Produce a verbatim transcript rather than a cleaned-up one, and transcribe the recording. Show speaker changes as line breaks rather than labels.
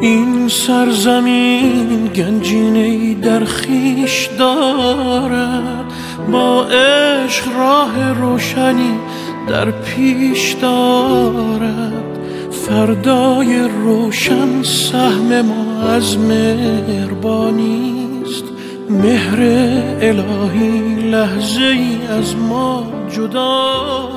این سرزمین گنجینه‌ای در خویش دارد، با عشق راه روشنی در پیش دارد. فردای روشن سهم ما از مهربانی است، مهر الهی لحظه ای از ما جدا